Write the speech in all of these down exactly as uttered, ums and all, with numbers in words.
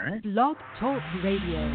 right. Blog Talk Radio.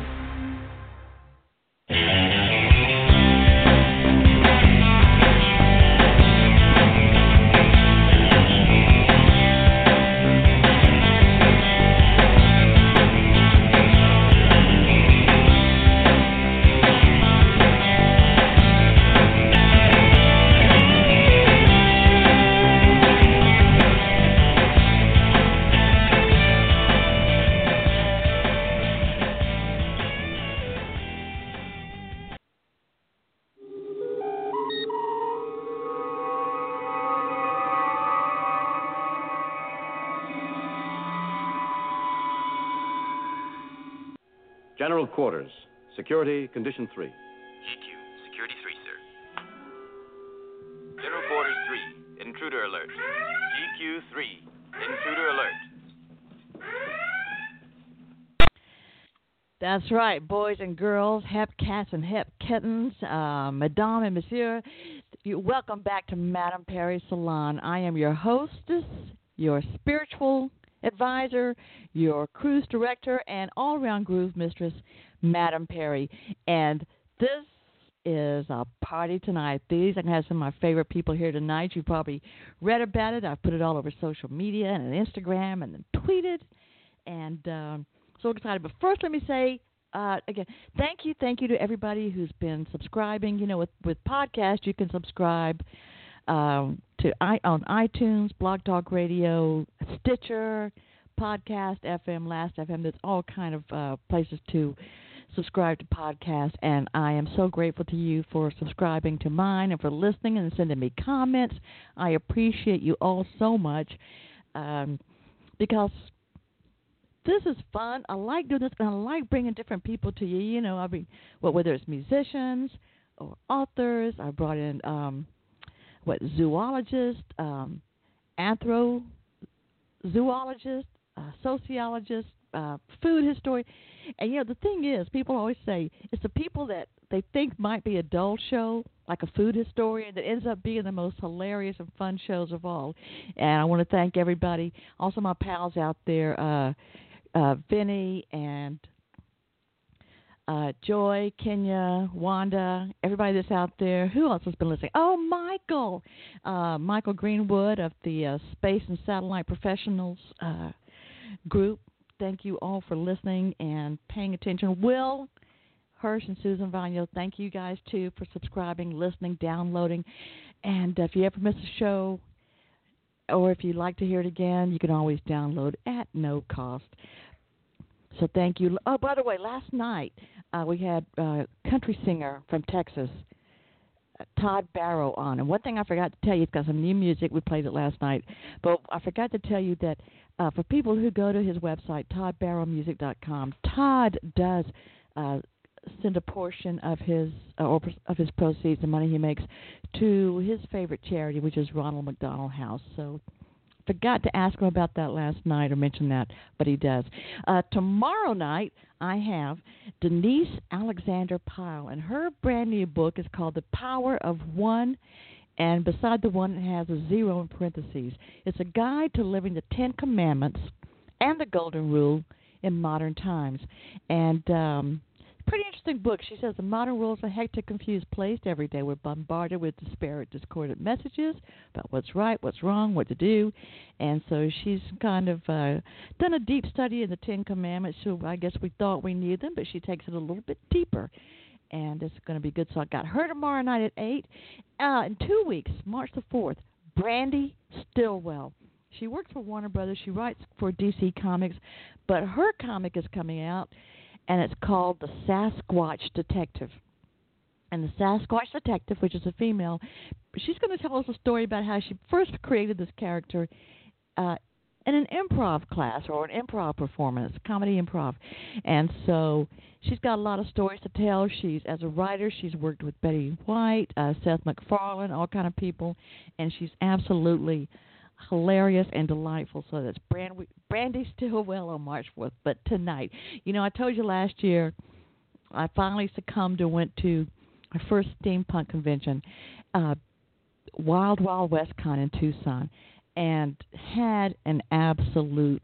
General Quarters. Security, Condition three. G Q, Security three, sir. General Quarters three, Intruder Alert. G Q three, Intruder Alert. That's right, boys and girls, hep cats and hep kittens, uh, Madame and Monsieur. You, welcome back to Madame Perry Salon. I am your hostess, your spiritual advisor, your cruise director, and all-around groove mistress, Madame Perry. And this is a party tonight. These, I have some of my favorite people here tonight. You probably read about it. I've put it all over social media and on Instagram and then tweeted. And um, so excited. But first, let me say, uh, again, thank you, thank you to everybody who's been subscribing. You know, with, with podcasts, you can subscribe Um, to I, on iTunes, Blog Talk Radio, Stitcher, Podcast F M, Last F M. There's all kind of uh, places to subscribe to podcasts, and I am so grateful to you for subscribing to mine and for listening and sending me comments. I appreciate you all so much um, because this is fun. I like doing this, and I like bringing different people to you. You know, I mean, well, whether it's musicians or authors, I brought in um, what zoologists, um, anthrozoologists, uh, sociologists, uh, food historian. And, you know, the thing is, people always say it's the people that they think might be a dull show, like a food historian, that ends up being the most hilarious and fun shows of all. And I want to thank everybody, also my pals out there, uh, uh, Vinny and Uh, Joy, Kenya, Wanda, everybody that's out there. Who else has been listening? Oh, Michael. Uh, Michael Greenwood of the uh, Space and Satellite Professionals uh, group. Thank you all for listening and paying attention. Will, Hirsch, and Susan Vagno, thank you guys, too, for subscribing, listening, downloading. And if you ever miss a show or if you'd like to hear it again, you can always download at no cost. So thank you. Oh, by the way, last night uh, we had a uh, country singer from Texas, uh, Todd Barrow, on. And one thing I forgot to tell you, he's got some new music. We played it last night. But I forgot to tell you that uh, for people who go to his website, todd barrow music dot com, Todd does uh, send a portion of his uh, or of his proceeds, the money he makes, to his favorite charity, which is Ronald McDonald House. So forgot to ask him about that last night or mention that, but he does. Uh, tomorrow night, I have Denise Alexander Pyle, and her brand new book is called The Power of One, and beside the one, it has a zero in parentheses. It's a guide to living the Ten Commandments and the Golden Rule in modern times. And um, pretty interesting book. She says the modern world is a hectic, confused place. Every day we're bombarded with disparate, discordant messages about what's right, what's wrong, what to do. And so she's kind of uh, done a deep study of the Ten Commandments. So I guess we thought we knew them, but she takes it a little bit deeper. And it's going to be good. So I got her tomorrow night at eight. Uh, in two weeks, March the fourth, Brandy Stillwell. She works for Warner Brothers. She writes for D C Comics. But her comic is coming out, and it's called The Sasquatch Detective. And the Sasquatch Detective, which is a female, she's going to tell us a story about how she first created this character uh, in an improv class or an improv performance, comedy improv. And so she's got a lot of stories to tell. She's, as a writer, she's worked with Betty White, uh, Seth MacFarlane, all kind of people, and she's absolutely hilarious and delightful. So that's Brand- Brandy Stillwell on March fourth. But tonight, you know, I told you last year I finally succumbed and went to my first steampunk convention, uh, Wild Wild West Con in Tucson, and had an absolute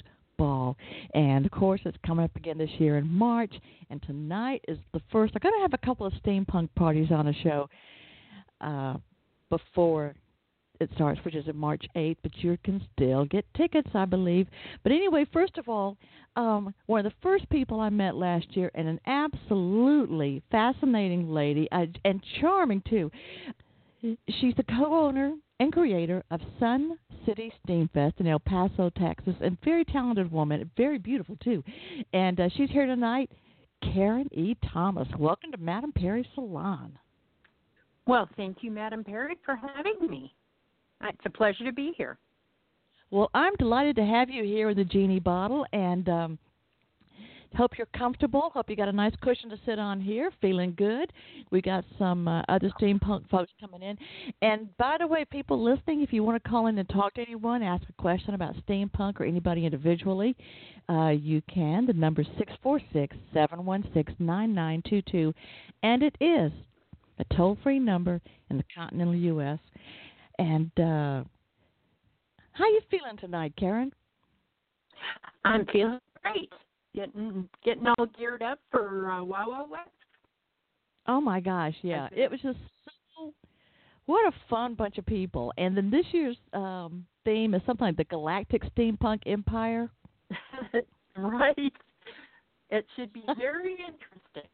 fall. And, of course, it's coming up again this year in March. And tonight is the first. I'm going to have a couple of steampunk parties on the show uh, before it starts, which is on March eighth, but you can still get tickets, I believe. But anyway, first of all, um, one of the first people I met last year, and an absolutely fascinating lady, uh, and charming, too. She's the co-owner and creator of Sun City Steamfest in El Paso, Texas, and very talented woman, very beautiful, too. And uh, she's here tonight, Karen E. Thomas. Welcome to Madame Perry's Salon. Well, thank you, Madame Perry, for having me. It's a pleasure to be here. Well, I'm delighted to have you here in the Genie Bottle, and um, hope you're comfortable. Hope you got a nice cushion to sit on here, feeling good. We got some uh, other steampunk folks coming in. And by the way, people listening, if you want to call in and talk to anyone, ask a question about steampunk or anybody individually, uh, you can. The number is six four six, seven one six, nine nine two two, and it is a toll-free number in the continental U S And uh, how you feeling tonight, Karen? I'm feeling great. Getting getting all geared up for uh, Wow Wow West. Oh my gosh, yeah, it was just so. What a fun bunch of people! And then this year's um, theme is something like the Galactic Steampunk Empire. Right. It should be very interesting.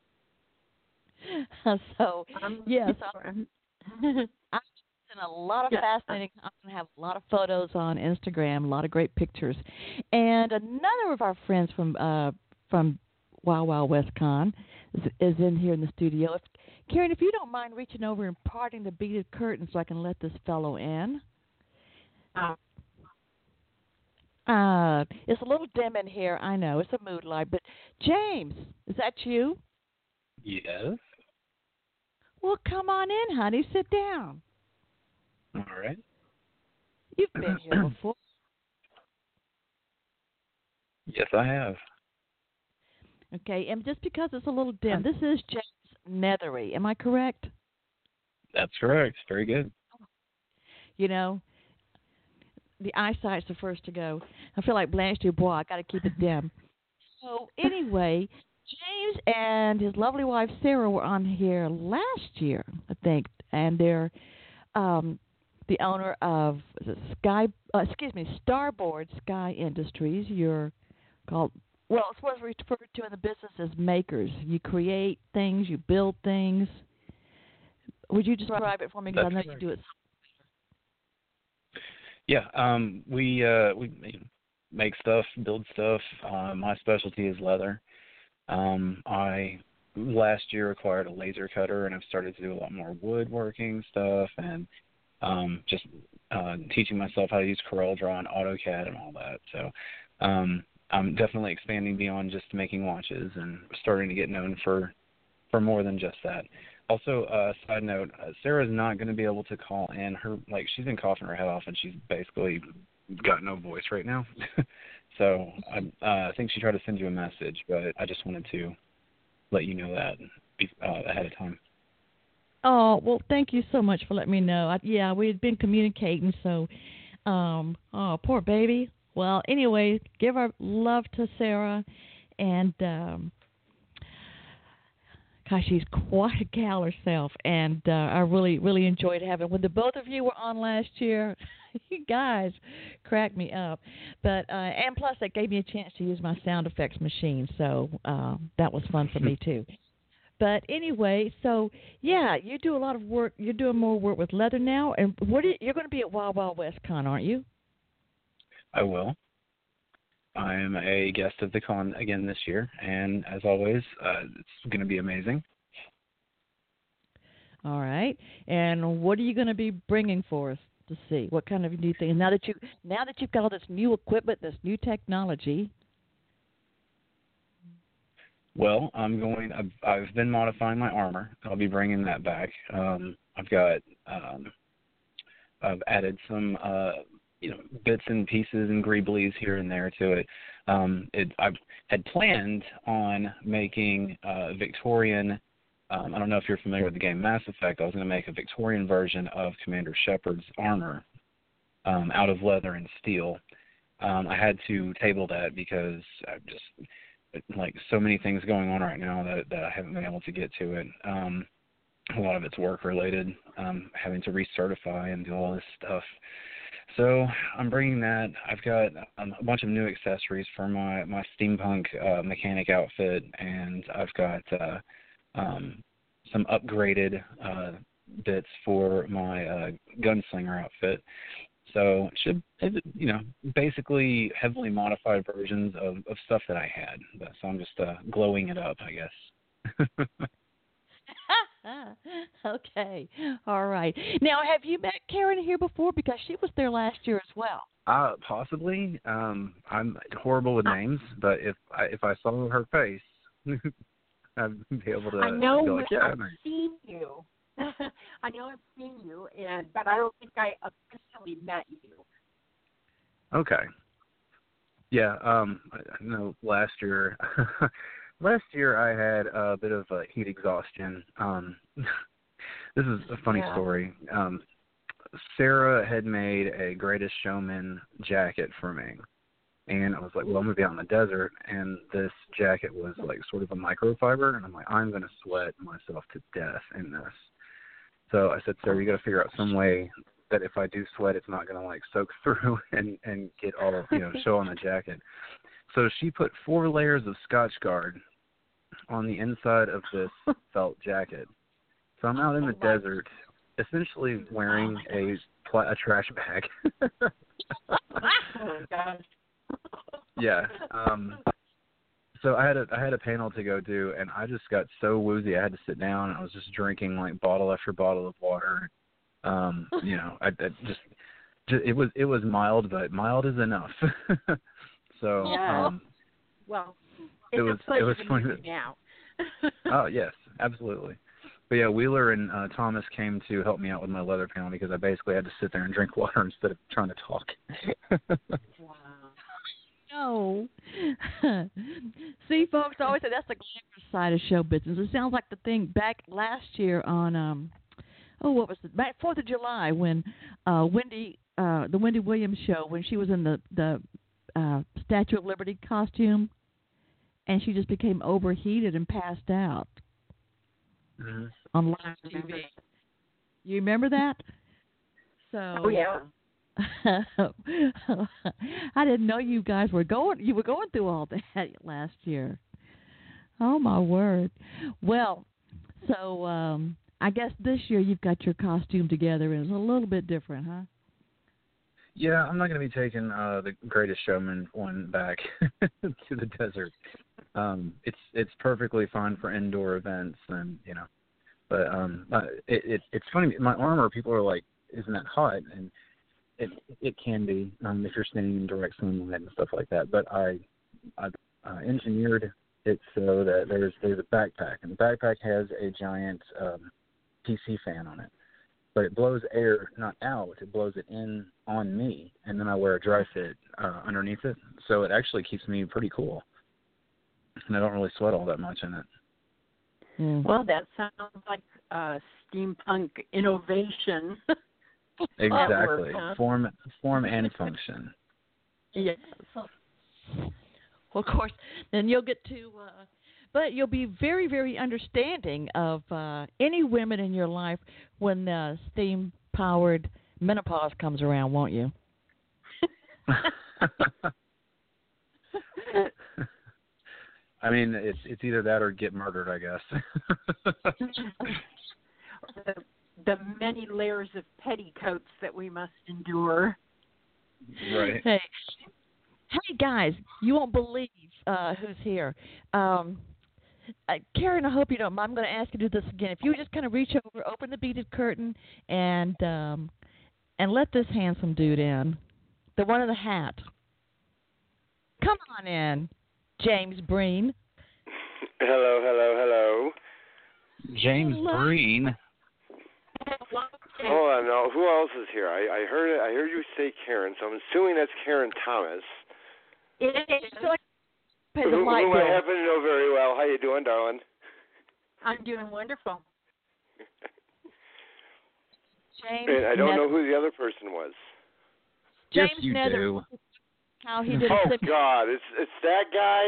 so um, yes, I'm, I'm and a lot of yeah. fascinating. I'm going to have a lot of photos on Instagram, a lot of great pictures, and another of our friends from uh, from Wow Wow West Con is, is in here in the studio. If, Karen, if you don't mind reaching over and parting the beaded curtain so I can let this fellow in. Uh, uh, it's a little dim in here. I know it's a mood light, but James, is that you? Yes. Well, come on in, honey. Sit down. All right. You've been here before. Yes, I have. Okay, and just because it's a little dim, this is James Nethery. Am I correct? That's correct. Very good. You know, the eyesight's the first to go. I feel like Blanche Dubois. I got to keep it dim. So anyway, James and his lovely wife Sarah were on here last year, I think, and they're um, the owner of is it Sky, uh, excuse me, Starboard Sky Industries. You're called, well, it's what's referred to in the business as makers. You create things, you build things. Would you describe it for me? Because I know correct. you do it. Yeah, um, we uh, we make stuff, build stuff. Uh, my specialty is leather. Um, I last year acquired a laser cutter, and I've started to do a lot more woodworking stuff and um, just uh, teaching myself how to use CorelDRAW and AutoCAD and all that. So um, I'm definitely expanding beyond just making watches and starting to get known for, for more than just that. Also, uh, side note, uh, Sarah's not going to be able to call in. Her like she's been coughing her head off, and she's basically got no voice right now. So I, uh, I think she tried to send you a message, but I just wanted to let you know that uh, ahead of time. Oh, well, thank you so much for letting me know. I, yeah, we had been communicating, so, um, oh, poor baby. Well, anyway, give our love to Sarah, and, um, gosh, she's quite a gal herself, and uh, I really, really enjoyed having, when the both of you were on last year, you guys cracked me up. But, uh, and plus, that gave me a chance to use my sound effects machine, so uh, that was fun for me, too. But anyway, so, yeah, you do a lot of work. You're doing more work with leather now. And what are you, you're going to be at Wild Wild West Con, aren't you? I will. I am a guest of the con again this year. And as always, uh, it's going to be amazing. All right. And what are you going to be bringing for us to see? What kind of new things? Now that, you, now that you've got all this new equipment, this new technology. Well, I'm going. I've, I've been modifying my armor. I'll be bringing that back. Um, I've got. Um, I've added some, uh, you know, bits and pieces and greeblies here and there to it. Um, it I had planned on making uh, Victorian. Um, I don't know if you're familiar with the game Mass Effect. I was going to make a Victorian version of Commander Shepard's armor um, out of leather and steel. um, I had to table that because I've just like so many things going on right now that, that I haven't been able to get to it. Um, a lot of it's work related, um, having to recertify and do all this stuff. So I'm bringing that. I've got um, a bunch of new accessories for my, my steampunk uh, mechanic outfit, and I've got uh, um, some upgraded uh, bits for my uh, gunslinger outfit. So it should, you know, basically heavily modified versions of, of stuff that I had. But, so I'm just uh, glowing it up, I guess. Okay. All right. Now, have you met Karen here before? Because she was there last year as well. Uh, possibly. Um, I'm horrible with names, but if I, if I saw her face, I'd be able to I know be like, yeah, I've nice. seen you. I know I've seen you, and but I don't think I officially met you. Okay. Yeah. Um, I I know last year. Last year I had a bit of uh, heat exhaustion. Um, this is a funny Yeah. story. Um, Sarah had made a Greatest Showman jacket for me. And I was like, well, I'm going to be out in the desert. And this jacket was like sort of a microfiber. And I'm like, I'm going to sweat myself to death in this. So I said, Sarah, you got to figure out some way that if I do sweat, it's not going to like soak through and, and get all, you know, show on the jacket. So she put four layers of Scotch Guard on the inside of this felt jacket. So I'm out in the desert, essentially wearing a pla- a trash bag. Oh my gosh. Yeah. Um, so I had a I had a panel to go do, and I just got so woozy I had to sit down. And I was just drinking like bottle after bottle of water. Um, you know, I, I just, just it was it was mild, but mild is enough. So. Yeah. Um, Well, it's it was a pleasure it was to funny. meet you now. Oh yes, absolutely. But yeah, Wheeler and uh, Thomas came to help me out with my leather panel because I basically had to sit there and drink water instead of trying to talk. Wow. No. See, folks, I always say that's the glamorous side of show business. It sounds like the thing back last year on, um, oh, what was it? Back Fourth of July when uh, Wendy, uh, the Wendy Williams show, when she was in the the uh, Statue of Liberty costume, and she just became overheated and passed out Mm-hmm. on live T V. You remember that? So. Oh yeah. I didn't know you guys were going. You were going through all that last year. Oh my word! Well, so um, I guess this year you've got your costume together, and it's a little bit different, huh? Yeah, I'm not going to be taking uh, the Greatest Showman one back to the desert. Um, it's it's perfectly fine for indoor events, and you know, but um, uh, it, it it's funny. My armor, people are like, "Isn't that hot?" And it it can be um, if you're standing in direct sunlight and stuff like that. But I I uh, engineered it so that there's there's a backpack, and the backpack has a giant um, P C fan on it. But it blows air not out, it blows it in on me, and then I wear a dry fit uh, underneath it. So it actually keeps me pretty cool. And I don't really sweat all that much in it. Yeah. Well, that sounds like uh, steampunk innovation. Exactly. Huh? Form form and function. Yes. Well, of course, then you'll get to, uh, but you'll be very, very understanding of uh, any women in your life when uh, steam-powered menopause comes around, won't you? I mean, it's it's either that or get murdered, I guess. the, the many layers of petticoats that we must endure. Right. Hey, hey, guys, you won't believe uh, who's here. Um, uh, Karen, I hope you don't mind. I'm going to ask you to do this again. If you would just kind of reach over, open the beaded curtain, and um, and let this handsome dude in, the one in the hat. Come on in, James Breen. Hello, hello, hello. James Hello. Breen. Hold on, no, who else is here? I, I heard it. I heard you say Karen, so I'm assuming that's Karen Thomas. It is. Pay Who, the who light I bill. happen to know very well. How you doing, darling? I'm doing wonderful. James And I don't Nether- know who the other person was. James yes, you Nether- do. how he did a Oh sip. God, it's it's that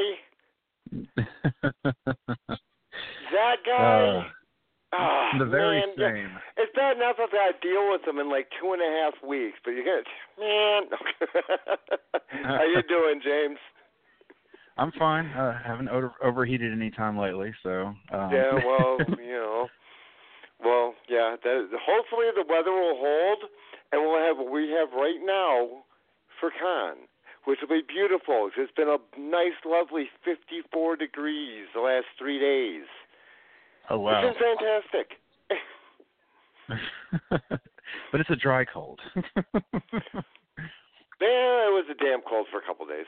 guy. That guy. uh, Oh, the very man. same. It's bad enough I've got to deal with him in like two and a half weeks, but you're gonna, man. How you doing, James? I'm fine. I uh, haven't over- overheated any time lately, so. Um. Yeah, well, you know, well, yeah. That, hopefully the weather will hold, and we'll have what we have right now for Con, which will be beautiful. It's been a nice, lovely fifty-four degrees the last three days. Oh wow! It's been fantastic. But it's a dry cold. Yeah, it was a damn cold for a couple of days.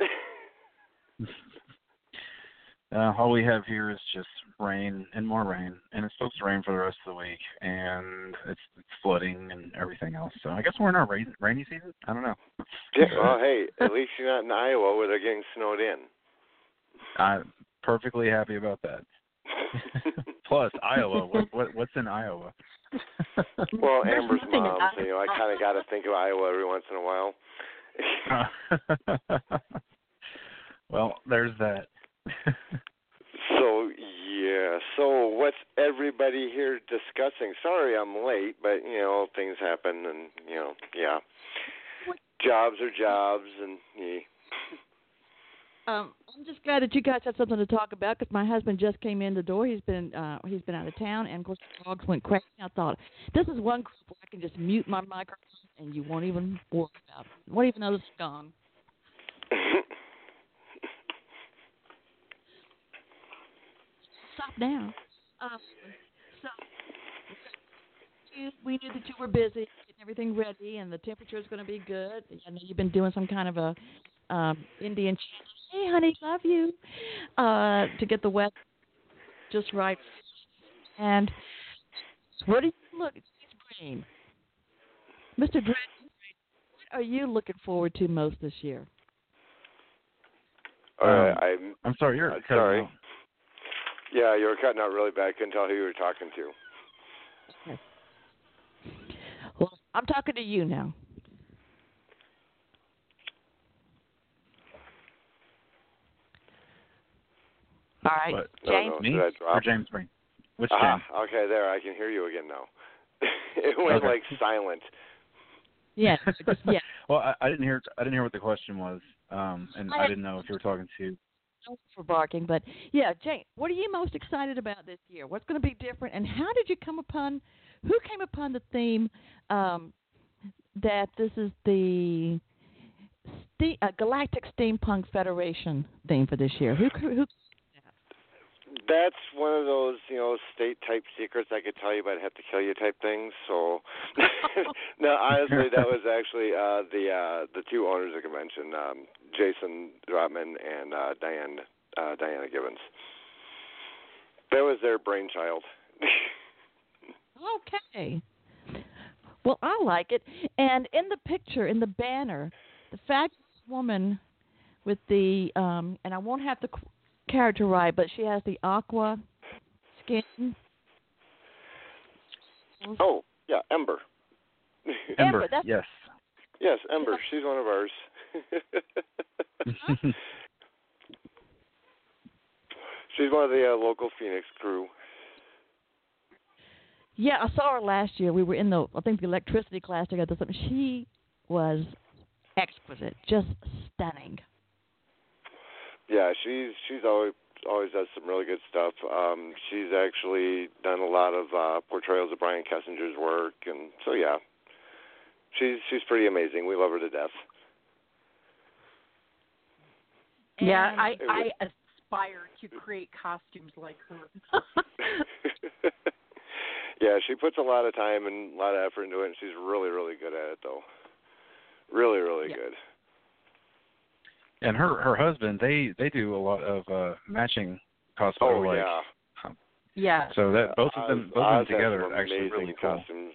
uh, all we have here is just rain and more rain, and it's supposed to rain for the rest of the week, and it's, it's flooding and everything else. So I guess we're in our rain, rainy season. I don't know. Yeah, well, hey, at least you're not in Iowa where they're getting snowed in. I'm perfectly happy about that. Plus, Iowa. What, what what's in Iowa? Well, There's Amber's nothing in mom, so, you know, I kind of got to think of Iowa every once in a while. Well, there's that. So, yeah. So, what's everybody here discussing? Sorry I'm late, but, you know, things happen, and, you know, yeah. Jobs are jobs, and, yeah. Um, I'm just glad that you guys had something to talk about because my husband just came in the door. He's been uh, he's been out of town, and of course the dogs went crazy. I thought this is one group where I can just mute my microphone and you won't even worry about it. Won't even know it's gone. Stop now. Um, so you, we knew that you were busy getting everything ready, and the temperature is going to be good. I know you've been doing some kind of a um, Indian. Hey, honey, love you. Uh, to get the weather just right. And what do you look? It's green. Mister Green, what are you looking forward to most this year? Uh, Um, I'm, I'm sorry, you're uh, cutting sorry. out. Yeah, you were cutting out really bad. I couldn't tell who you were talking to. Okay. Well, I'm talking to you now. All right, What? James. No, no. Me Did I drop? or James Green? Which Ah, James? okay, there. I can hear you again now. It went Okay. like silent. Yes, yes. Well, I, I didn't hear. I didn't hear what the question was, um, and I I, had- didn't know if you were talking to. For barking, but yeah, Jane, what are you most excited about this year? What's going to be different, and how did you come upon? Who came upon the theme um, that this is the Ste- uh, Galactic Steampunk Federation theme for this year? Who? who That's one of those, you know, state type secrets I could tell you, but I'd have to kill you type things. So, no, honestly, that was actually uh, the uh, the two owners of the convention, um, Jason Drotman and uh, Diane uh, Diana Gibbons. That was their brainchild. Okay. Well, I like it. And in the picture, in the banner, the fabulous woman with the, um, and I won't have the character right, but she has the aqua skin. Oh, yeah, Ember. Ember. Ember, that's- Yes. Yes, Ember. She's one of ours. She's one of the uh, local Phoenix crew. Yeah, I saw her last year. We were in the, I think, the electricity class together. Something. She was exquisite, just stunning. Yeah, she's she's always always does some really good stuff. Um, she's actually done a lot of uh, portrayals of Brian Kessinger's work, and so yeah, she's she's pretty amazing. We love her to death. Yeah, And- I I aspire to create costumes like her. Yeah, she puts a lot of time and a lot of effort into it, and she's really really good at it, though. Really, really Yeah. good. And her her husband, they they do a lot of uh, matching cosplay. Oh like, yeah. Yeah. So that both of them Oz, both Oz of them together has some are actually amazing really cool. costumes.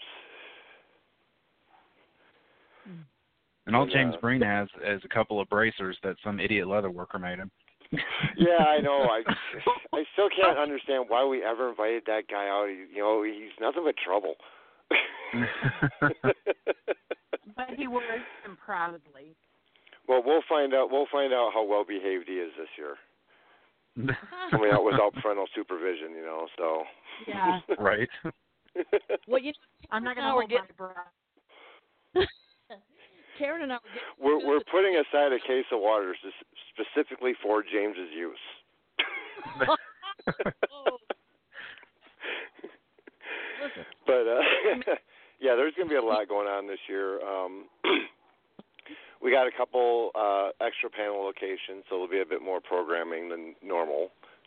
And all And, James uh, Breen has is a couple of bracers that some idiot leather worker made him. Yeah, I know. I I still can't understand why we ever invited that guy out. He, you know, he's nothing but trouble. But he wears them proudly. Well, we'll find out. We'll find out how well behaved he is this year. Coming out without parental supervision, you know. So. Yeah. Right. Well, you know, I'm not going now to we're hold getting- my breath. Karen and I were getting We're we're putting aside a case of water specifically for James's use. Oh. Listen. But uh, yeah, there's going to be a lot going on this year. Um, we got a couple uh, extra panel locations, so there'll be a bit more programming than normal.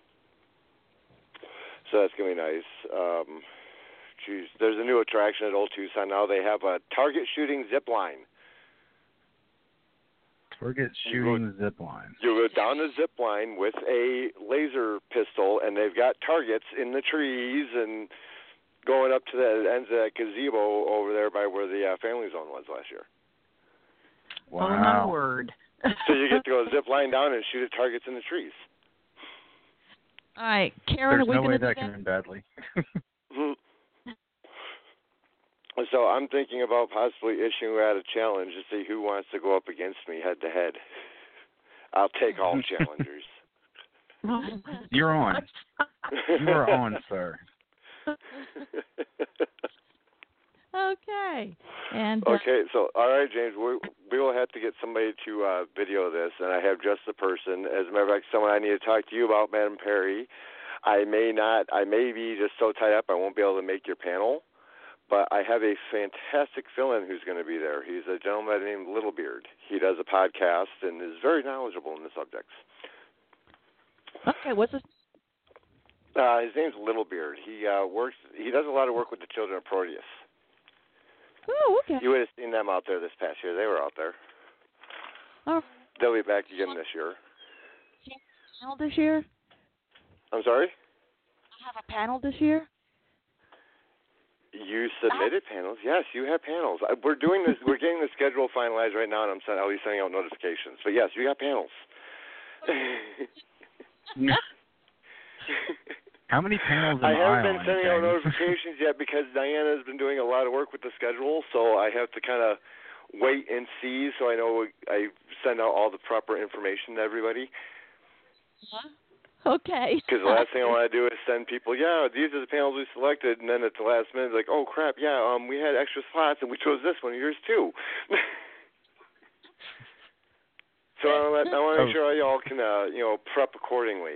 So that's going to be nice. Um, geez, there's a new attraction at Old Tucson now. They have a target shooting zip line. Target shooting zip line. You go down a zip line with a laser pistol, and they've got targets in the trees and going up to the ends of that gazebo over there by where the uh, family zone was last year. Wow. Oh, my word. So you get to go zip line down and shoot at targets in the trees. All right, Karen, There's are we no going way to that do can that? end badly. So I'm thinking about possibly issuing out a challenge to see who wants to go up against me head to head. I'll take all challengers. You're on. You are on, sir. Okay. And uh, Okay, so all right, James, we we will have to get somebody to uh, video this, and I have just the person. As a matter of fact, someone I need to talk to you about, Madam Perry. I may not, I may be just so tied up I won't be able to make your panel, but I have a fantastic fill-in who's going to be there. He's a gentleman named Littlebeard. He does a podcast and is very knowledgeable in the subjects. okay, what's his? Uh, his name's Littlebeard. He uh, works. He does a lot of work with the children of Proteus. Oh, okay. You would have seen them out there this past year. They were out there. Oh, They'll be back again this year. panel this year? I'm sorry? I have a panel this year? You submitted panels. Yes, you have panels. I, we're doing this. We're getting the schedule finalized right now, and I'm send, I'll be sending out notifications. But yes, you got panels. How many panels am I I haven't been on, sending out James? notifications yet because Diana's been doing a lot of work with the schedule, so I have to kind of wait and see so I know I send out all the proper information to everybody. Huh? Okay. Because the last thing I want to do is send people, yeah, these are the panels we selected, and then at the last minute, like, oh crap, yeah, um, we had extra slots and we chose this one, yours too. So I want to Oh. make sure y'all can, uh, you know, prep accordingly.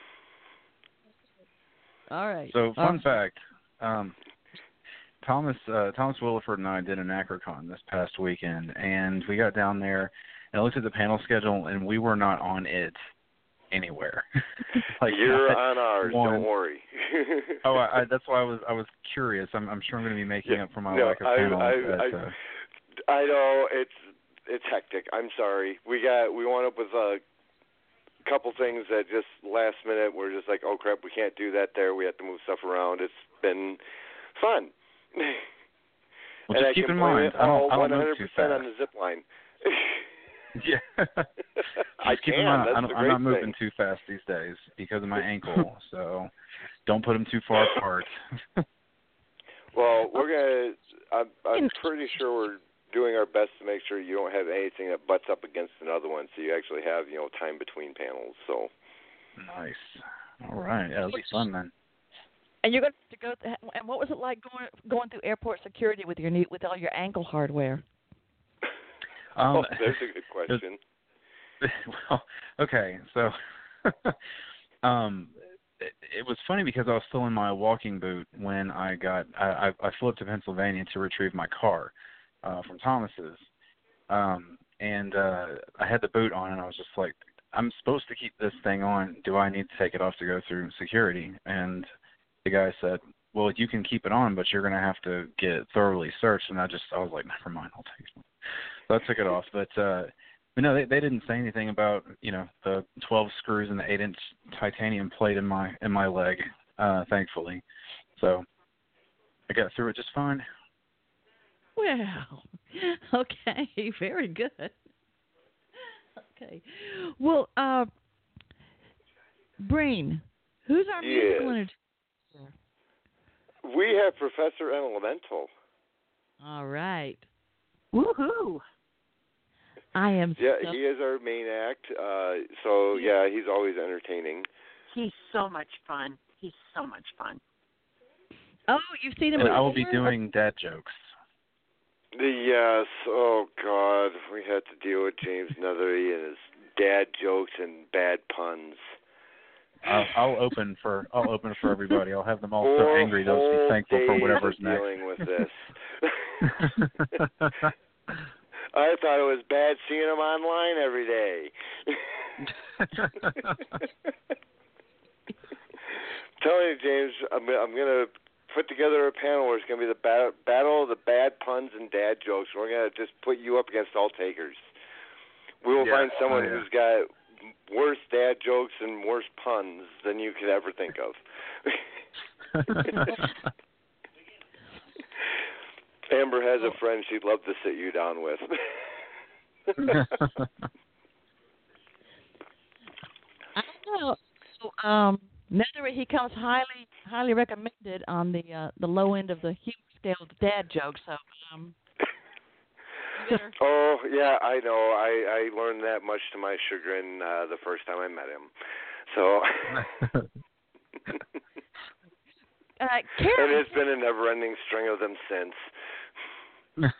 All right. So, fun All right. fact, um, Thomas uh, Thomas Williford and I did an AcroCon this past weekend, and we got down there and I looked at the panel schedule, and we were not on it anywhere. Like, You're not on ours, one. don't worry. Oh, I, I, that's why I was I was curious. I'm, I'm sure I'm going to be making Yeah, up for my no, lack of I, panels. I, at, I, uh, I know it's it's hectic. I'm sorry. We got we wound up with a couple things that just last minute we're just like, oh crap, we can't do that there. We have to move stuff around. It's been fun. well, and just I keep can in blame mind, it I don't, all I don't one move hundred too percent fast. on the zip line. Yeah. I Just keep can. in mind, That's I the don't, great I'm not moving thing. too fast these days because of my ankle. So don't put them too far apart. Well, we're gonna. I'm, I'm pretty sure we're doing our best to make sure you don't have anything that butts up against another one, so you actually have you know time between panels. So. Nice. All right. That'll be fun then. And you're going to go. Th- and what was it like going going through airport security with your new, with all your ankle hardware? Um, oh, that's a good question. well, okay, so um, it, it was funny because I was still in my walking boot when I got I, I, I flew up to Pennsylvania to retrieve my car uh, from Thomas's, um, and uh, I had the boot on, and I was just like, I'm supposed to keep this thing on. Do I need to take it off to go through security? And the guy said, well, you can keep it on, but you're going to have to get thoroughly searched. And I just I was like, never mind, I'll take it. So I took it off, but. Uh, But no, they they didn't say anything about you know the twelve screws and the eight inch titanium plate in my in my leg, uh, thankfully. So I got through it just fine. Well, okay, very good. Okay, well, uh, Breen, who's our Yes. musical entertainer? We have Professor Elemental. All right. Woohoo! I am. Yeah, so, he is our main act. Uh, so yeah, he's always entertaining. He's so much fun. He's so much fun. Oh, you've seen him. And I will be before? doing dad jokes. Yes. Oh God, we had to deal with James Nethery and his dad jokes and bad puns. I'll, I'll open for I'll open for everybody. I'll have them all so Four angry they'll be whole thankful for days whatever's of next. dealing with this. I thought it was bad seeing him online every day. Telling you, James, I'm, I'm going to put together a panel where it's going to be the bat- battle of the bad puns and dad jokes. We're going to just put you up against all takers. We will Yeah. find someone Oh, yeah. who's got worse dad jokes and worse puns than you could ever think of. Amber has a friend she'd love to sit you down with. I don't know. So, um, Nethery, he comes highly, highly recommended on the uh, the low end of the humor scale of dad jokes. So, um, better. Oh yeah, I know. I I learned that much to my chagrin uh, the first time I met him. So. uh, And Karen, it's been a never-ending string of them since.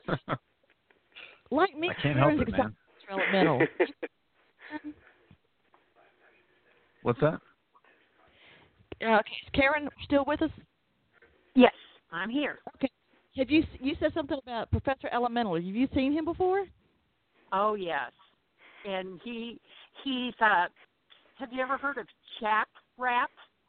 like me, I can't help Karen's it, man. experimental. What's that? Uh, okay, is Karen still with us? Yes, I'm here. Okay. Have you you said something about Professor Elemental? Have you seen him before? Oh yes, and he he's uh. Have you ever heard of Chap Rap?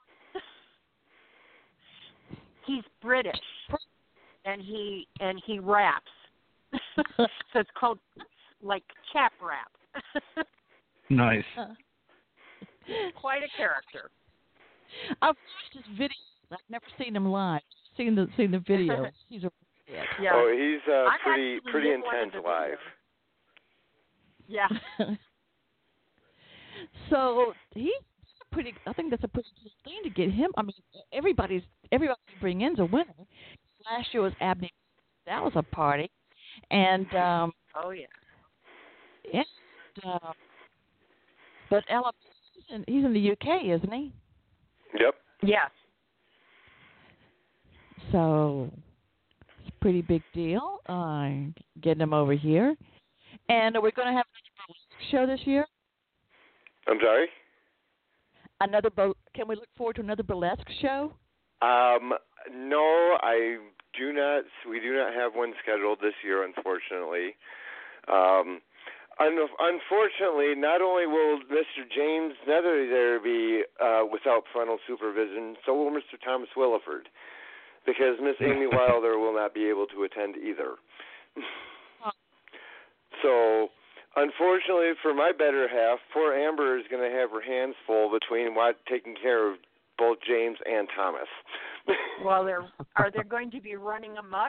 He's British, and he and he raps. So it's called like Chap Rap. Nice. Quite a character. I've watched his videos. I've never seen him live. Seen the seen the videos. He's a Yeah. Oh, he's uh, I'm pretty actually pretty in one of intense the live. Yeah. So he's pretty. I think that's a pretty cool thing to get him. I mean, everybody's everybody you bring in's a winner. Last year was Abney. That was a party, and um, Oh yeah. and, uh, but Ella, he's in, he's in the U K, isn't he? Yep. Yes. So it's a pretty big deal. Uh, getting him over here, and are we going to have another show this year? I'm sorry? Another bo- Can we look forward to another burlesque show? Um, no, I do not. We do not have one scheduled this year, unfortunately. Um, un- unfortunately, not only will Mister James Nethery there be uh, without parental supervision, so will Mister Thomas Williford, because Miss Amy Wilder will not be able to attend either. So, unfortunately for my better half, poor Amber is going to have her hands full between what, taking care of both James and Thomas. Well, they're are they going to be running amok?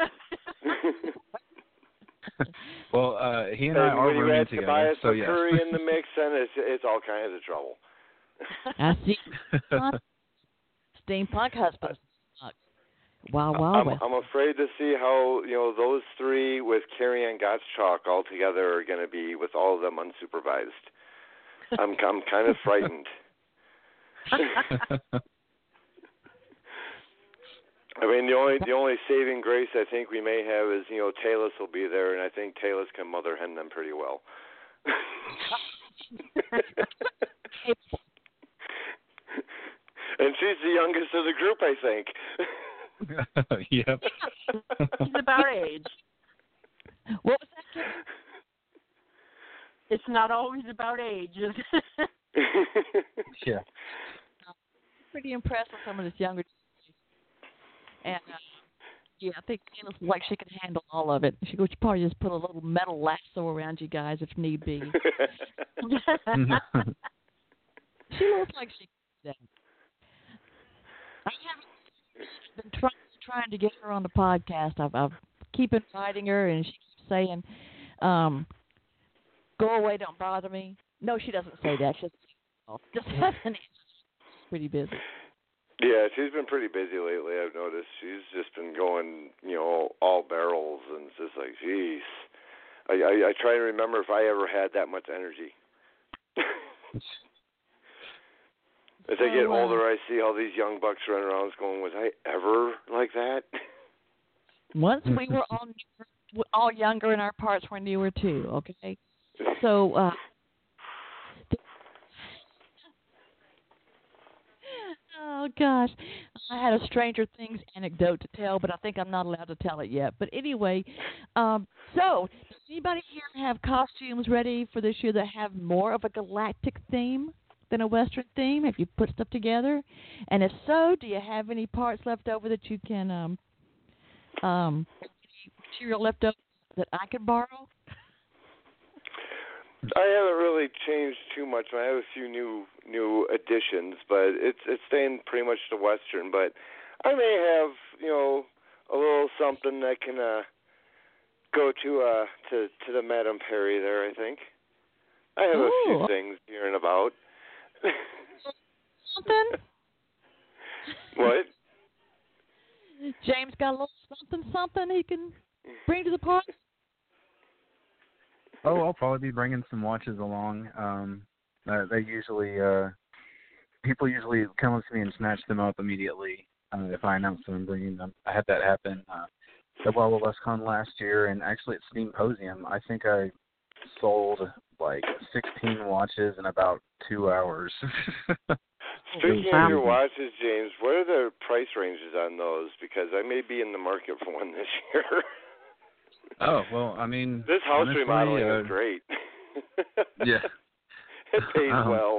Well, uh, he and, and I are when you rooming add together, Tobias so yes. McCurry in the mix, then it's, it's all kinds of trouble. I see. Steampunk husbands. Wow, wow, I'm, wow. I'm afraid to see how, you know, those three with Carrie Ann Gottschalk all together are going to be with all of them unsupervised. I'm I'm kind of frightened. I mean, the only the only saving grace I think we may have is, you know, Talus will be there, and I think Talus can mother hen them pretty well. And she's the youngest of the group, I think. Yep. He's about age. What was that, Karen? It's not always about age, is it? Yeah. Pretty impressed with some of this younger. And uh, yeah, I think Taylor's like she can handle all of it. She could probably just put a little metal lasso around you guys if need be. She looks like she can do that. I haven't been trying trying to get her on the podcast. I've, I've keep inviting her, and she keeps saying, um, "Go away, don't bother me." No, she doesn't say that. She just just hasn't. Pretty busy. Yeah, she's been pretty busy lately, I've noticed. She's just been going, you know, all barrels, and it's just like, geez. I, I, I try to remember if I ever had that much energy. As I get Oh, wow. older, I see all these young bucks running around going, was I ever like that? Once we were all newer, all younger, and our parts were newer too. Okay, so. Uh, Oh, gosh. I had a Stranger Things anecdote to tell, but I think I'm not allowed to tell it yet. But anyway, um, so does anybody here have costumes ready for this year that have more of a galactic theme than a Western theme? Have you put stuff together? And if so, do you have any parts left over that you can, um, um, any material left over that I could borrow? I haven't really changed too much. I have a few new new additions, but it's it's staying pretty much to Western. But I may have, you know, a little something that can uh, go to uh to to the Madame Perry there. I think I have Ooh. a few things here and about. Something? What? James got a little something something he can bring to the party? Oh, I'll probably be bringing some watches along. Um, uh, they usually, uh, people usually come up to me and snatch them up immediately uh, if I announce them and bringing them. I had that happen uh, at Wild Wild West Con last year, and actually at Steamposium, I think I sold like sixteen watches in about two hours. Speaking of your watches, James, what are the price ranges on those? Because I may be in the market for one this year. Oh, well, I mean, this house honestly, remodeling uh, is great. Yeah. It pays um, well.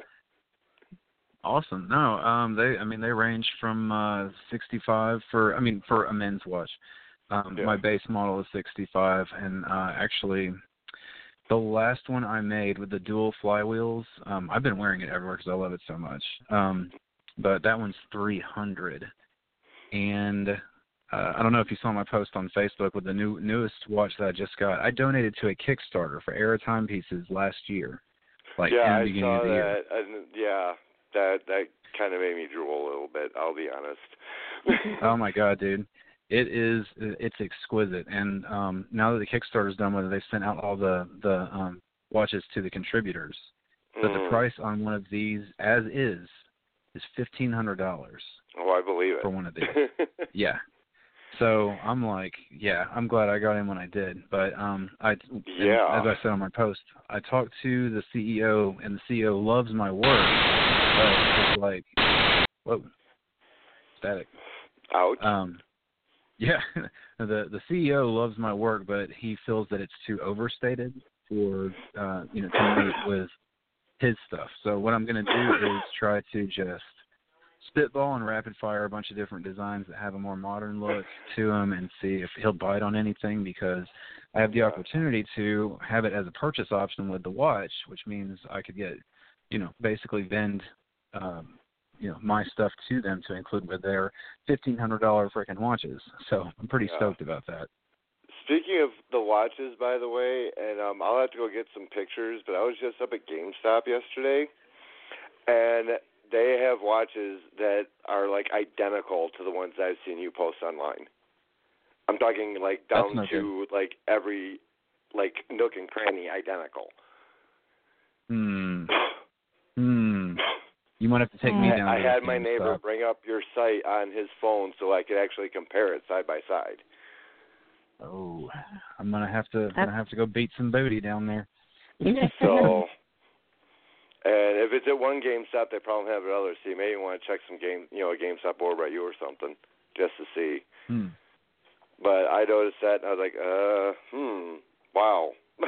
Awesome. No, um, they, I mean, they range from uh, sixty-five for, I mean, for a men's watch. Um, Yeah. My base model is sixty-five, and uh, actually, the last one I made with the dual flywheels, um, I've been wearing it everywhere because I love it so much. Um, but that one's three hundred, and Uh, I don't know if you saw my post on Facebook with the new newest watch that I just got. I donated to a Kickstarter for Era timepieces last year, like yeah, in the I beginning saw of the that. year. And yeah, that that kind of made me drool a little bit. I'll be honest. Oh my God, dude, it is it's exquisite. And um, now that the Kickstarter's done with it, they sent out all the the um, watches to the contributors. But mm. the price on one of these, as is, is fifteen hundred dollars. Oh, I believe it. For one of these. Yeah. So I'm like, yeah, I'm glad I got in when I did. But um, I, yeah. as I said on my post, I talked to the C E O, and the C E O loves my work. But it's like, whoa, static. Ouch. Um, yeah, the the C E O loves my work, but he feels that it's too overstated for uh, you know to meet with his stuff. So what I'm going to do is try to just spitball and rapid fire a bunch of different designs that have a more modern look to them and see if he'll bite on anything, because I have the opportunity to have it as a purchase option with the watch, which means I could get, you know, basically vend, um, you know, my stuff to them to include with their fifteen hundred dollars freaking watches. So I'm pretty yeah. stoked about that. Speaking of the watches, by the way, and um, I'll have to go get some pictures, but I was just up at GameStop yesterday, and they have watches that are like identical to the ones I've seen you post online. I'm talking like down no to good. like every like nook and cranny identical. Hmm. Hmm. You might have to take me down. I, I to had my neighbor GameStop. bring up your site on his phone so I could actually compare it side by side. Oh, I'm gonna have to That's... gonna have to go beat some booty down there. So. And if it's at one GameStop, they probably have it at others. So you may want to check some game, you know, a GameStop board by you or something, just to see. Hmm. But I noticed that, and I was like, uh, hmm, wow.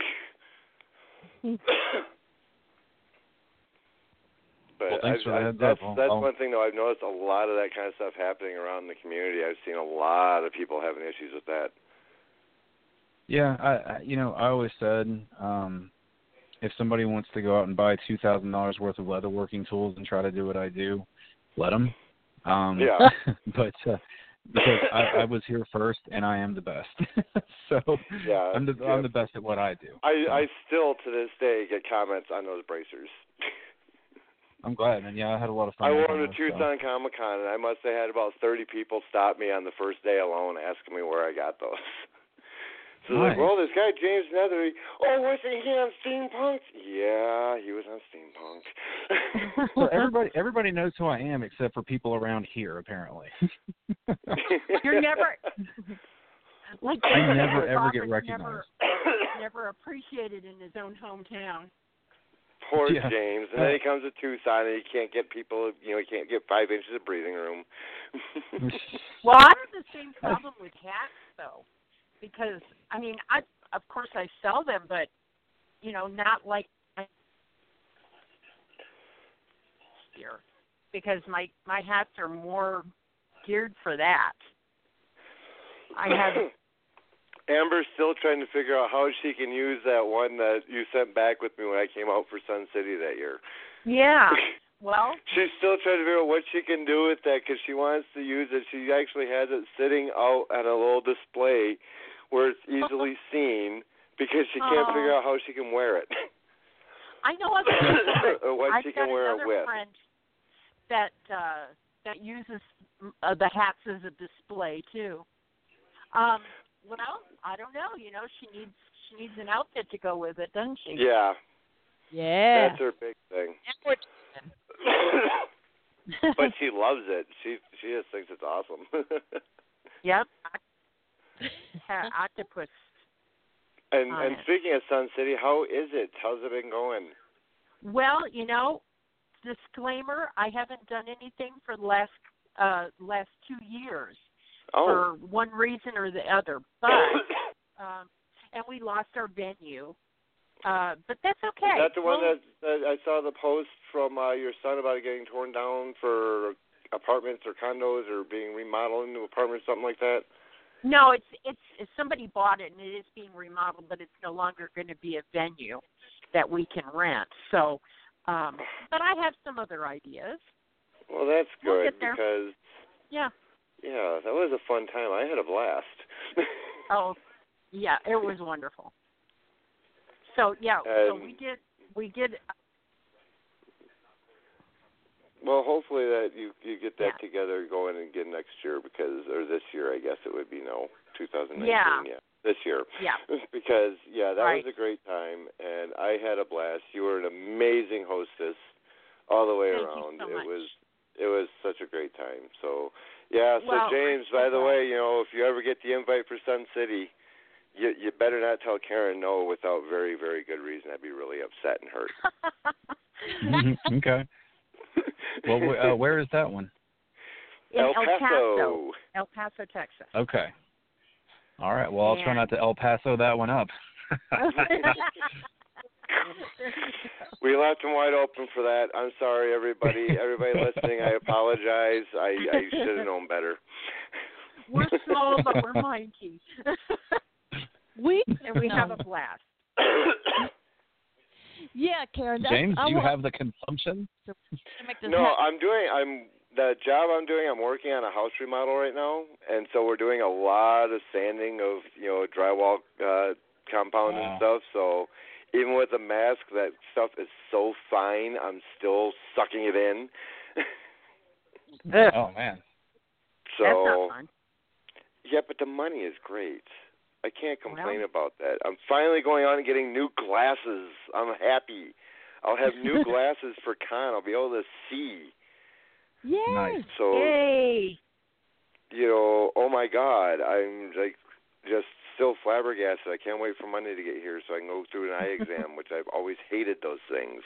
But well, thanks I've, for the I've, heads that's up. I'll, that's I'll... one thing though. I've noticed a lot of that kind of stuff happening around the community. I've seen a lot of people having issues with that. Yeah, I, I you know I always said um, if somebody wants to go out and buy two thousand dollars worth of leatherworking tools and try to do what I do, let them. Um, yeah. but uh, because I, I was here first and I am the best, so yeah, I'm the yeah. I'm the best at what I do. I so. I still to this day get comments on those bracers. I'm glad, and yeah, I had a lot of fun. I wore them them to Tucson so. Comic Con, and I must have had about thirty people stop me on the first day alone asking me where I got those. So it's like, well, this guy James Nethery, oh, wasn't he on Steampunk? Yeah, he was on Steampunk. So everybody, everybody knows who I am except for people around here, apparently. You're never. Like I never ever get Robert's recognized. Never, never appreciated in his own hometown. Poor Yeah. James. And then he comes to Tucson and he can't get people, you know, he can't get five inches of breathing room. Well, I have the same problem with hats, though, because, I mean, I of course I sell them, but, you know, not like here, because my, my hats are more geared for that. I have... Amber's still trying to figure out how she can use that one that you sent back with me when I came out for Sun City that year. Yeah. Well, she's still trying to figure out what she can do with that because she wants to use it. She actually has it sitting out on a little display where it's easily seen because she can't Oh. figure out how she can wear it. I know other people. Or what I've she got can wear it another with. friend that uh, that uses uh, the hats as a display too. Um, well, I don't know. You know, she needs she needs an outfit to go with it, doesn't she? Yeah, Yeah. that's her big thing. And we're- But she loves it. She she just thinks it's awesome. Yep. Ha- Octopus. And on and it. speaking of Sun City, how is it? How's it been going? Well, you know, disclaimer: I haven't done anything for the last uh, last two years Oh, for one reason or the other. But um, and we lost our venue. Uh, but that's okay. is that the one Well, that, that I saw the post from uh, your son about it getting torn down for apartments or condos or being remodeled into apartments, something like that? No, it's it's it's somebody bought it and it is being remodeled, but it's no longer going to be a venue that we can rent. So, um, but I have some other ideas. Well, that's We'll good get there. because Yeah. yeah, that was a fun time. I had a blast. Oh, yeah, it was wonderful. So yeah, so And- we did we did. Well, hopefully that you you get that Yeah. together going again next year because or this year I guess it would be no two thousand nineteen Yeah. yeah this year Yeah. because yeah that Right. was a great time and I had a blast. You were an amazing hostess all the way Thank you around. so it much. was it was such a great time. So yeah, so Well, James, I'm so by the glad. way, you know if you ever get the invite for Sun City. You, you better not tell Karen no without very, very good reason. I'd be really upset and hurt. Okay. Well, wh- uh, where is that one? In El El Paso. Paso, El Paso, Texas. Okay. All right. Well, I'll try And- not to El Paso that one up. We left them wide open for that. I'm sorry, everybody. Everybody listening, I apologize. I, I should have known better. We're small, but we're mighty. We and we have a blast. Yeah, Karen. That's, James, I do you want have the consumption? to make this No, happen. I'm doing. I'm the job I'm doing. I'm working on a house remodel right now, and so we're doing a lot of sanding of you know drywall uh, compound Wow. and stuff. So even with a mask, that stuff is so fine. I'm still sucking it in. Oh man. so That's not fun. yeah, but the money is great. I can't complain Well. about that. I'm finally going on and getting new glasses. I'm happy. I'll have new glasses for con. I'll be able to see. Yay. Nice. So Yay! you know, oh my God, I'm like just still flabbergasted. I can't wait for Monday to get here so I can go through an eye exam, which I've always hated those things.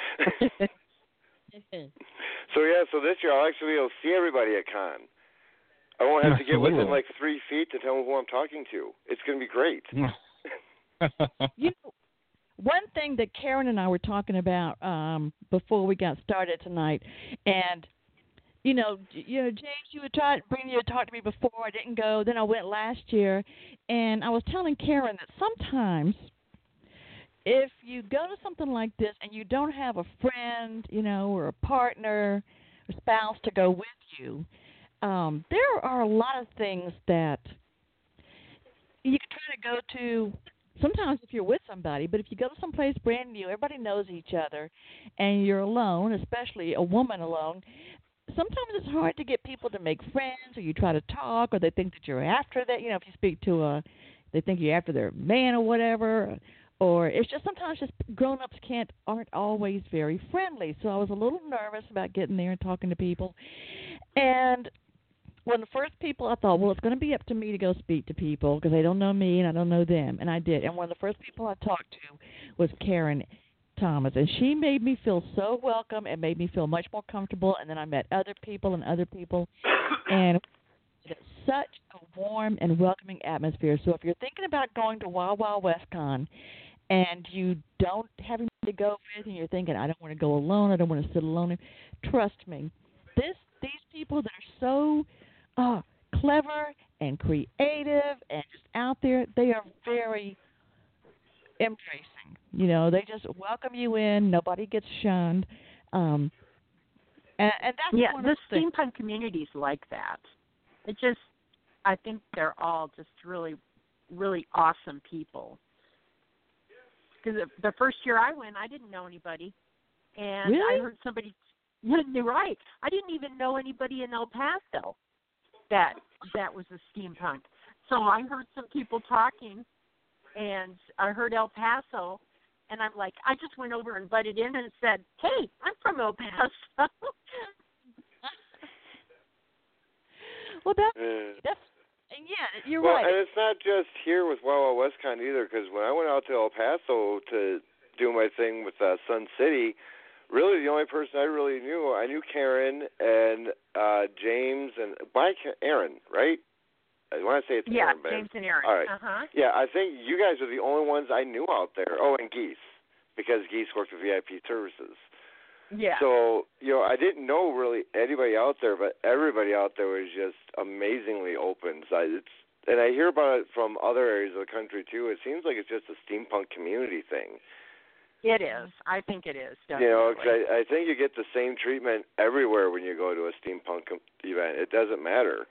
So yeah, so this year I'll actually be able to see everybody at con. I won't have to get within Absolutely. like three feet to tell them who I'm talking to. It's going to be great. You know, one thing that Karen and I were talking about um, before we got started tonight, and you know, J- you know, James, you had tried bring you had talked to me before. I didn't go. Then I went last year, and I was telling Karen that sometimes, if you go to something like this and you don't have a friend, you know, or a partner or spouse to go with you, um, there are a lot of things that you can try to go to. Sometimes if you're with somebody, but if you go to someplace brand new, everybody knows each other, and you're alone, especially a woman alone, sometimes it's hard to get people to make friends, or you try to talk, or they think that you're after that. You know, if you speak to a they think you're after their man or whatever. Or it's just sometimes just grown-ups can't aren't always very friendly. So I was a little nervous about getting there and talking to people. And one of the first people I thought, well, it's going to be up to me to go speak to people because they don't know me and I don't know them. And I did. And one of the first people I talked to was Karen Thomas. And she made me feel so welcome and made me feel much more comfortable. And then I met other people and other people. And it's such a warm and welcoming atmosphere. So if you're thinking about going to Wild Wild West Con, and you don't have anybody to go with, and you're thinking, I don't want to go alone, I don't want to sit alone, trust me, this these people that are so uh, clever and creative and just out there, they are very embracing. You know, they just welcome you in. Nobody gets shunned. Um, and, and that's yeah, one the of the things. steampunk community's like that. It just, I think they're all just really, really awesome people. Because the first year I went, I didn't know anybody, and really? I heard somebody. You're right. I didn't even know anybody in El Paso that that was a steampunk. So I heard some people talking, and I heard El Paso, and I'm like, I just went over and butted in and said, "Hey, I'm from El Paso." Well, that's Yeah. that's. Yeah, you're well, right. and it's not just here with Wild Wild WestCon either, because when I went out to El Paso to do my thing with uh, Sun City, really the only person I really knew, I knew Karen and uh, James and by Aaron, right? I want to say it's yeah, Aaron, but James and Aaron. all right. Uh-huh. Yeah, I think you guys are the only ones I knew out there. Oh, and Geese, because Geese worked with V I P services. Yeah. So, you know, I didn't know really anybody out there, but everybody out there was just amazingly open. So it's, and I hear about it from other areas of the country, too. It seems like it's just a steampunk community thing. It is. I think it is, definitely. You know, cause I, I think you get the same treatment everywhere when you go to a steampunk event. It doesn't matter.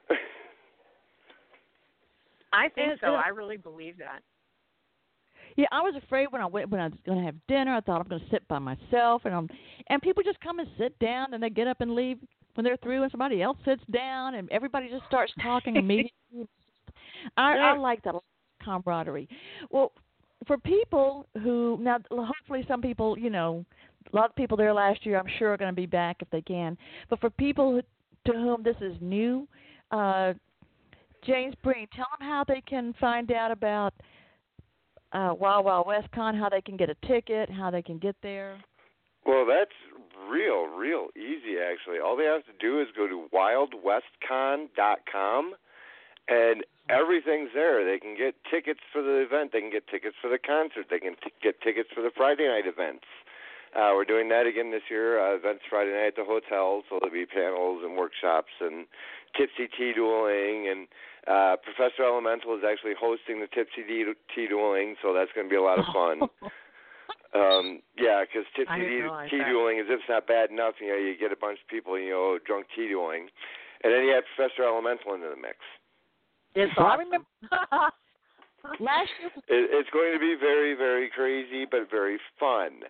I think And- so. and- I really believe that. Yeah, I was afraid when I went when I was going to have dinner. I thought I'm going to sit by myself, and I'm, and people just come and sit down, and they get up and leave when they're through, and somebody else sits down, and everybody just starts talking immediately. I, I like that camaraderie. Well, for people who now, hopefully, some people, you know, a lot of people there last year, I'm sure, are going to be back if they can. But for people who, to whom this is new, uh, James Breen, tell them how they can find out about Uh, Wild Wild West Con, how they can get a ticket, how they can get there. Well, that's real, real easy, actually. All they have to do is go to wild west con dot com, and everything's there. They can get tickets for the event. They can get tickets for the concert. They can t- get tickets for the Friday night events. Uh, we're doing that again this year. Uh, events Friday night at the hotel, so there'll be panels and workshops and tipsy tea dueling, and uh, Professor Elemental is actually hosting the tipsy tea, tea dueling, so that's going to be a lot of fun. um, yeah, because tipsy tea, tea dueling is if it's not bad enough, you know, you get a bunch of people, you know, drunk tea dueling, and then you have Professor Elemental into the mix. It's well, awesome. I remember last year. It, it's going to be very, very crazy, but very fun.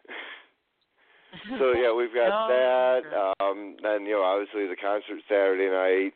So yeah, we've got oh, that. okay. Um, then you know, obviously the concert Saturday night.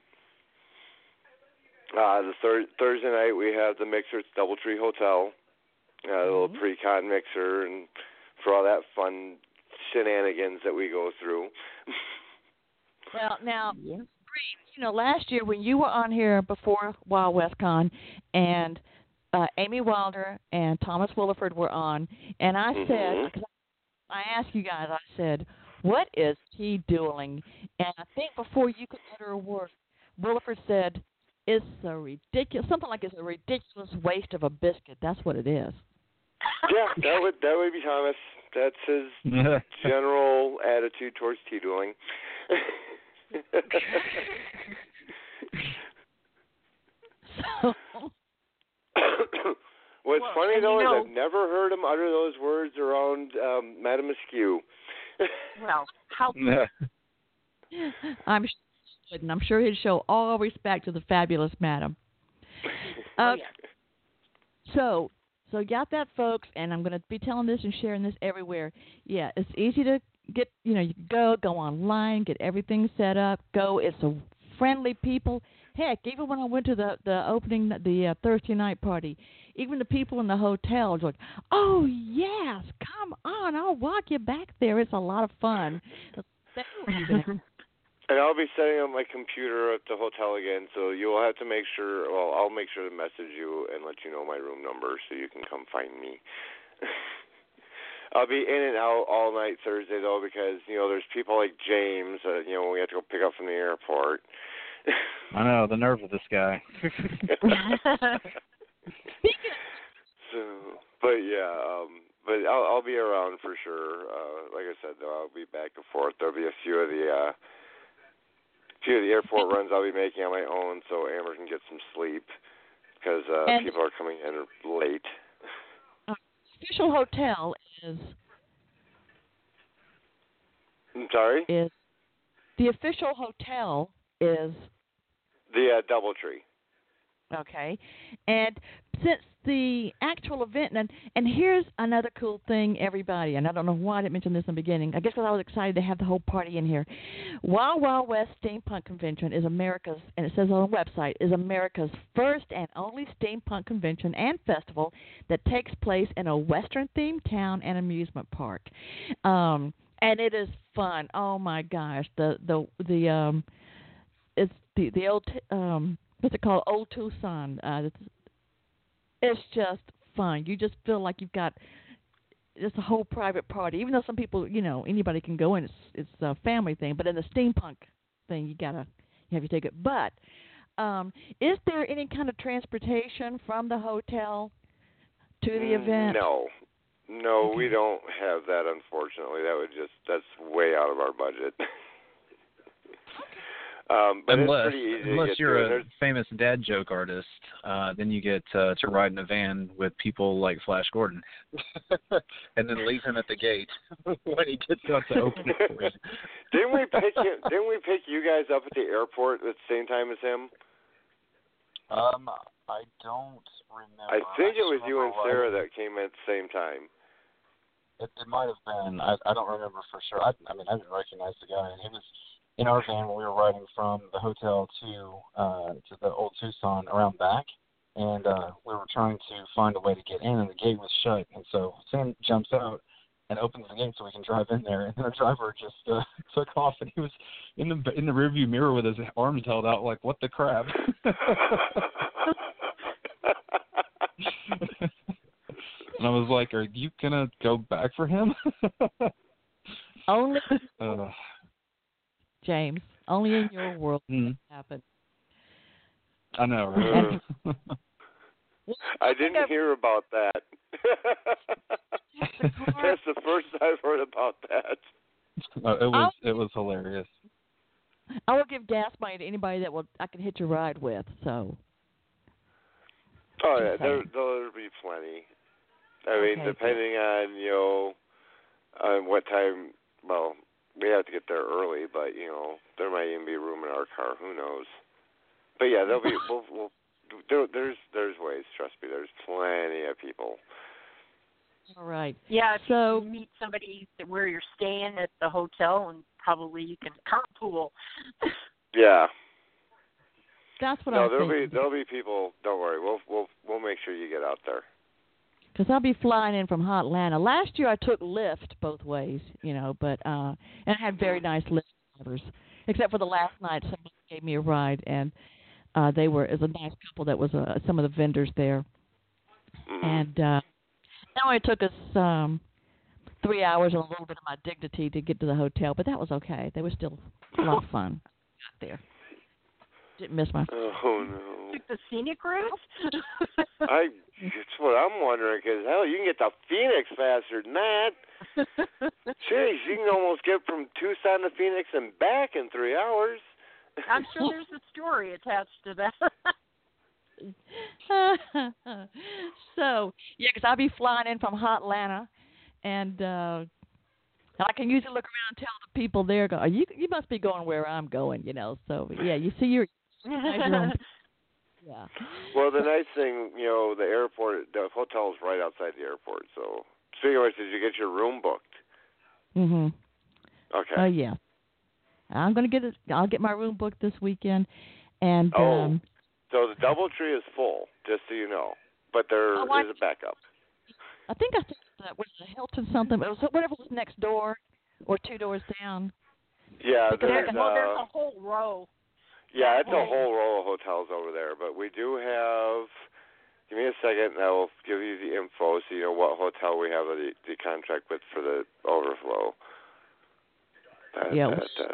Uh, the thir- Thursday night we have the mixer at DoubleTree Hotel, uh, a little Mm-hmm. pre-con mixer, and for all that fun shenanigans that we go through. Well, now, yeah. you know, last year when you were on here before Wild West Con, and uh, Amy Wilder and Thomas Williford were on, and I mm-hmm. said, cause I asked you guys, I said, what is tea dueling? And I think before you could utter a word, Williford said, it's a ridiculous, something like it's a ridiculous waste of a biscuit. That's what it is. Yeah, that would that would be Thomas. That's his general attitude towards tea dueling. So, What's well, funny though you know, is I've never heard him utter those words around um, Madame Askew. well, how I'm sure, and I'm sure he'd show all respect to the fabulous madam. Uh, oh, yeah. So, so got that, folks, and I'm going to be telling this and sharing this everywhere. Yeah, it's easy to get. You know, you go go online, get everything set up. Go. It's a friendly people. Heck, even when I went to the the opening, the uh, Thursday night party, even the people in the hotel was like, "Oh yes, come on, I'll walk you back there. It's a lot of fun." And I'll be setting up my computer at the hotel again, so you'll have to make sure. Well, I'll make sure to message you and let you know my room number so you can come find me. I'll be in and out all night Thursday though, because you know there's people like James. Uh, you know, when we have to go pick up from the airport. I know the nerve of this guy. so, but yeah, um, but I'll, I'll be around for sure. Uh, like I said, though, I'll be back and forth. There'll be a few of the. Uh, few of the airport runs I'll be making on my own, so Amber can get some sleep because uh, people are coming in late. Uh, official hotel is. I'm sorry. Is the official hotel is the uh, DoubleTree. Okay, and since the actual event, and and here's another cool thing, everybody, and I don't know why I didn't mention this in the beginning. I guess because I was excited to have the whole party in here. Wild Wild West Steampunk Convention is America's, and it says on the website, is America's first and only steampunk convention and festival that takes place in a Western-themed town and amusement park. Um, and it is fun. Oh my gosh, the the the um, it's the the old um. what's it called? Old Tucson. Uh, it's, it's just fun. You just feel like you've got just a whole private party. Even though some people, you know, anybody can go in. It's it's a family thing. But in the steampunk thing, you gotta you have to take it. But um, is there any kind of transportation from the hotel to the event? No, no, okay. we don't have that. Unfortunately, that would just that's way out of our budget. Um, but unless it's pretty easy unless to get you're through. a famous dad joke artist, uh, then you get uh, to ride in a van with people like Flash Gordon, and then leave him at the gate when he gets out to open it for you. Didn't we pick him, Didn't we pick you guys up at the airport at the same time as him? Um, I don't remember. I think I it was you and Sarah riding. that came at the same time. It, it might have been. I, I don't remember for sure. I, I mean, I didn't recognize the guy. He was in our van when we were riding from the hotel to uh, to the old Tucson around back, and uh, we were trying to find a way to get in, and the gate was shut. And so Sam jumps out and opens the gate so we can drive in there. And then the driver just uh, took off, and he was in the in the rearview mirror with his arms held out, like, what the crap? And I was like, are you gonna go back for him? Only. Uh, James, only in your world mm. happen. I know, right? I didn't hear about that. That's the first I've heard about that. Uh, it was it was hilarious. I will give gas money to anybody that will I can hitch a ride with. So. Oh yeah, there there'll be plenty. I okay, mean, depending good. on you know, on what time. Well. We have to get there early, but you know there might even be room in our car. Who knows? But yeah, there'll be. We'll, we'll, there, there's there's ways. Trust me. There's plenty of people. All right. Yeah. If so you meet somebody that where you're staying at the hotel, and probably you can carpool. Yeah. That's what no, I'm there'll thinking. be there'll be people. Don't worry. We'll we'll we'll make sure you get out there. Because I'll be flying in from Hotlanta. Last year I took Lyft both ways, you know, but uh, and I had very nice Lyft drivers. Except for the last night, somebody gave me a ride, and uh, they were it was a nice couple that was uh, some of the vendors there, Mm-hmm. and uh, it only took us um, three hours and a little bit of my dignity to get to the hotel, but that was okay. They were still a lot of fun. Got there. Didn't miss my. Oh no. Took the scenic route. I. That's what I'm wondering. Because hell, you can get to Phoenix faster than that. Jeez, you can almost get from Tucson to Phoenix and back in three hours. I'm sure there's a story attached to that. So yeah, because I'll be flying in from Hotlanta, and uh, I can usually look around and tell the people there, go, you you must be going where I'm going, you know. So yeah, you see your. Yeah. Well, the nice thing, you know, the airport, the hotel's right outside the airport. So, speaking of which, did you get your room booked? Mhm. Okay. Oh uh, yeah. I'm gonna get it. I'll get my room booked this weekend, and oh, um, so the DoubleTree is full, just so you know, but there oh, is I, a backup. I think I think that was the Hilton something. It was whatever was next door or two doors down. Yeah, Because there's, there's, well, uh, there's a whole row. yeah, it's a whole- whole row of hotels over there, but we do have. Give me a second, and I will give you the info so you know what hotel we have the, the contract with for the overflow. Yeah.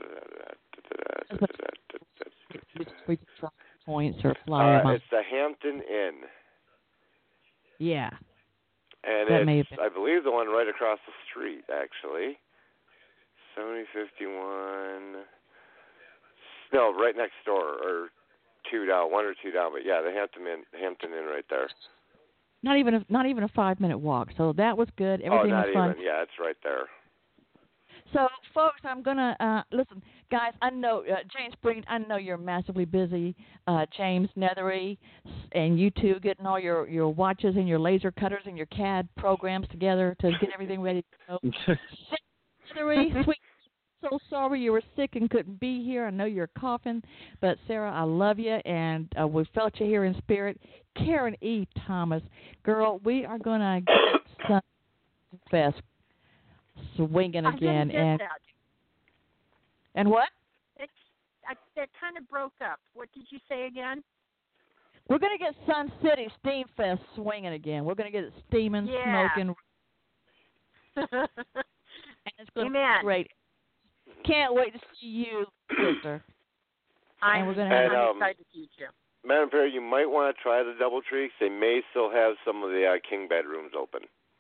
We points or flyer. Uh, it's the Hampton Inn. Yeah. And that may it's, have been. I believe, the one right across the street, actually. seventy fifty-one. No, right next door, or two down, one or two down. But yeah, the Hampton Inn, Hampton Inn, right there. Not even a, not even a five minute walk. So that was good. Everything oh, not was fun. even. Yeah, it's right there. So, folks, I'm gonna uh, listen, guys. I know uh, James Breen. I know you're massively busy, uh, James Nethery, and you two getting all your, your watches and your laser cutters and your C A D programs together to get everything ready to go. Nethery, sweet. So sorry you were sick and couldn't be here. I know you're coughing, but Sarah, I love you, and uh, we felt you here in spirit. Karen E. Thomas, girl, we are gonna get Sunfest swinging again. I didn't get and that. and what? It's, I, that kind of broke up. What did you say again? We're gonna get Sun City Steam Fest swinging again. We're gonna get it steaming, Yeah. smoking, and it's gonna Amen. be great. Can't wait to see you, sister. I'm, and we're gonna And, have I'm um, excited to see you. Madam Perry, you might want to try the DoubleTree. They may still have some of the uh, king bedrooms open.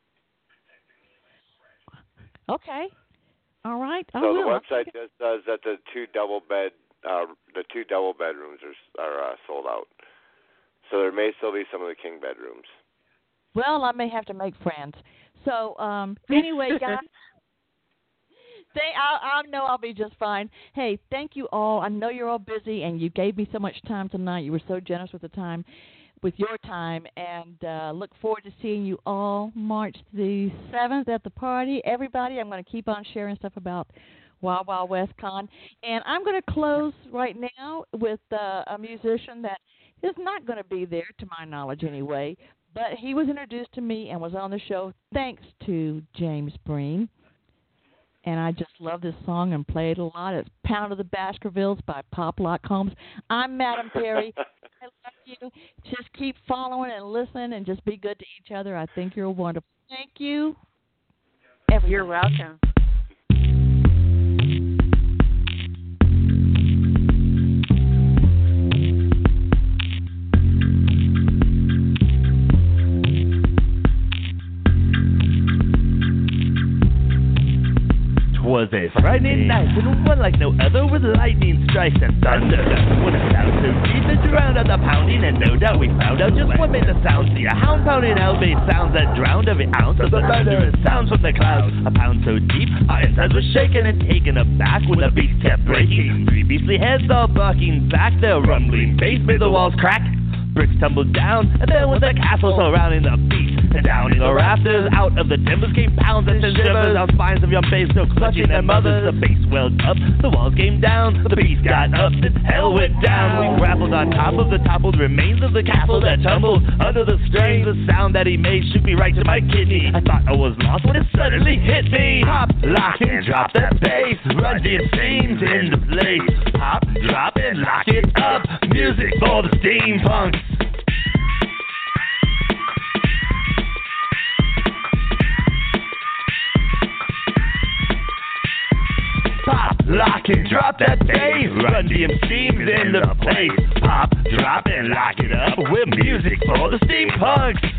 Okay. All right. I So will. the website just says that the two double bed, uh, the two double bedrooms are are uh, sold out. So there may still be some of the king bedrooms. Well, I may have to make friends. So, um, anyway, guys, they, I, I know I'll be just fine. Hey, thank you all. I know you're all busy, and you gave me so much time tonight. You were so generous with the time, with your time, and uh, look forward to seeing you all March the seventh at the party. Everybody, I'm going to keep on sharing stuff about Wild Wild West Con. And I'm going to close right now with uh, a musician that is not going to be there, to my knowledge anyway, but he was introduced to me and was on the show thanks to James Breen. And I just love this song and play it a lot. It's Pound of the Baskervilles by Pop Lock Holmes. I'm Madam Perry. I love you. Just keep following and listening and just be good to each other. I think you're wonderful. Thank you. Everybody. You're welcome. Was a Friday night and one like no other, with lightning strikes and thunder. When a sound so deep it drowned out the pounding, and no doubt we found out just what made the sound. See a hound pounding out made sounds that drowned every ounce of the thunderous sounds from the clouds. A pound so deep our insides were shaking and taken aback when the beast kept breaking. Three beastly heads all bucking back, their rumbling bass made the walls crack. Bricks tumbled down, and then with the castle surrounding the beast, and down in the rafters, out of the timbers came pounds and shivers down spines of young babes still clutching their mothers. The base welled up, the walls came down, the beast got up, and hell went down. We grappled on top of the toppled remains of the castle that tumbled under the strain. The sound that he made shook me right to my kidney. I thought I was lost when it suddenly hit me. Pop, lock, and drop that bass. Run the seams into place. Pop, drop, and lock it up. Music for the steampunks. Pop, lock, and drop that bass. Run D M steams into place. Pop, drop, and lock it up with music for the steampunks.